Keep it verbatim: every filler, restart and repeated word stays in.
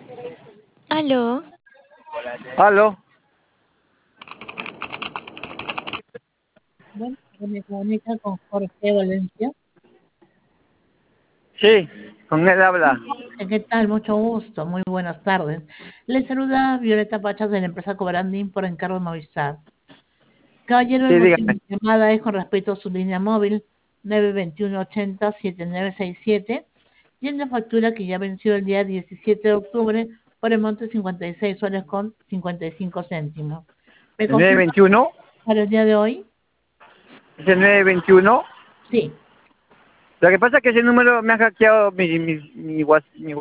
Aló. Aló. Bueno, me comunica con Jorge Valencia. Sí, con él habla. Jorge, ¿qué tal? Mucho gusto, muy buenas tardes. Le saluda Violeta Pachas de la empresa Cobrandín por encargo de Movistar. Caballero, el Sí, motivo de dígame. mi llamada es con respecto a su línea móvil nueve dos uno ochenta siete nueve seis siete y en la factura que ya venció el día diecisiete de octubre por el monte cincuenta y seis soles con cincuenta y cinco céntimos. ¿Me ¿El nueve confirma veintiuno? para el día de hoy? ¿Es el nueve veintiuno? Sí. Lo que pasa es que ese número me ha hackeado mi, mi, mi, Whats- mi